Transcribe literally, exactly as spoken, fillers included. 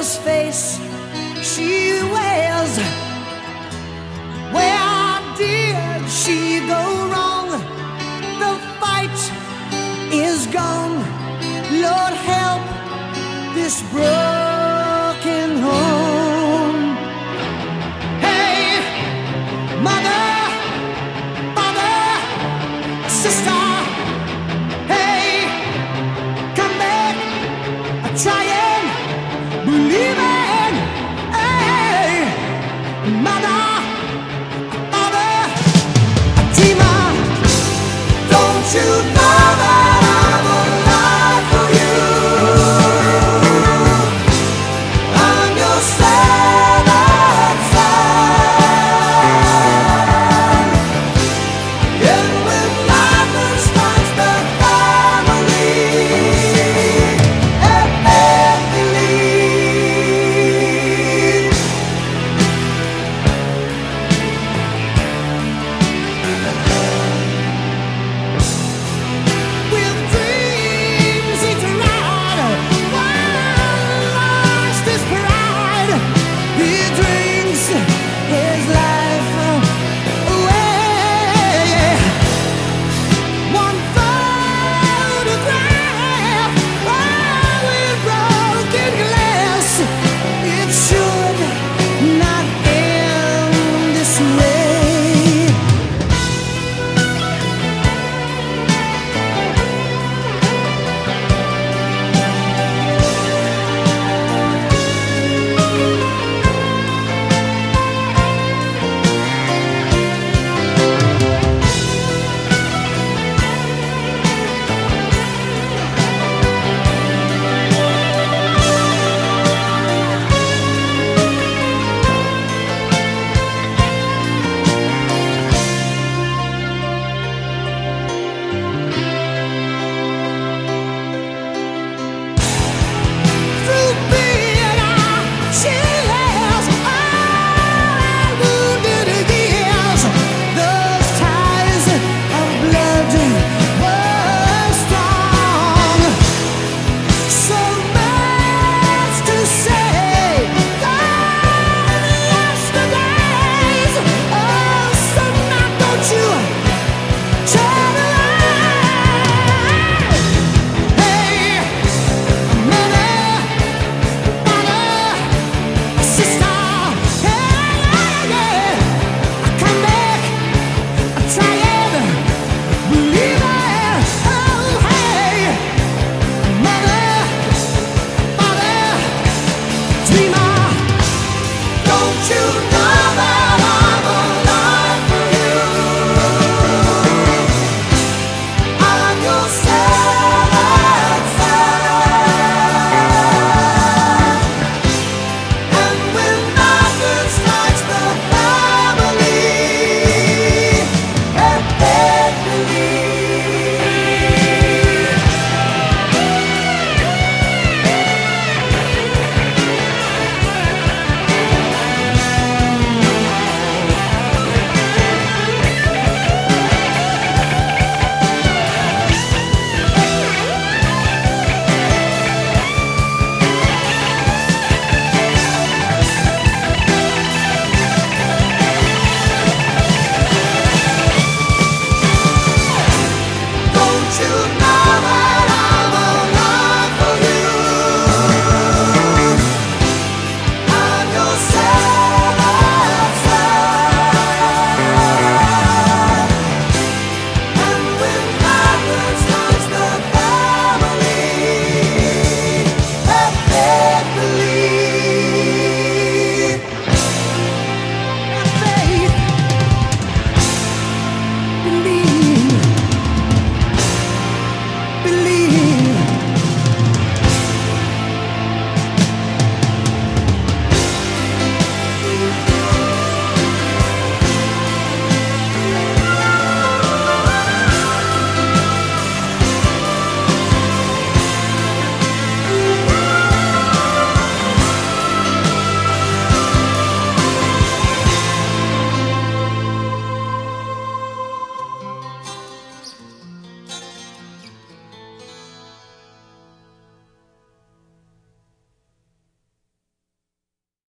this face she wears. Where did she go wrong? The fight is gone. Lord, help this broken home. Hey, mother, father, sister, hey, come back, try and believe it. Hey, mother, father, dreamer, don't you know that I'm alive for you? I'm your seventh son. And when madness finds the family, let me believe. With dreams each ride, one lost his pride. He drinks his life away. One photograph, all with broken glass. It should not end this way. Through bitter tears, all and wounded years, those ties of blood were strong. So much to say, gone yesterdays. Oh, so now don't you turn around. Hey, mother, father, sister, yeah, yeah. Come back, try and believe it. Oh, hey, mother, father, dreamer, don't you know?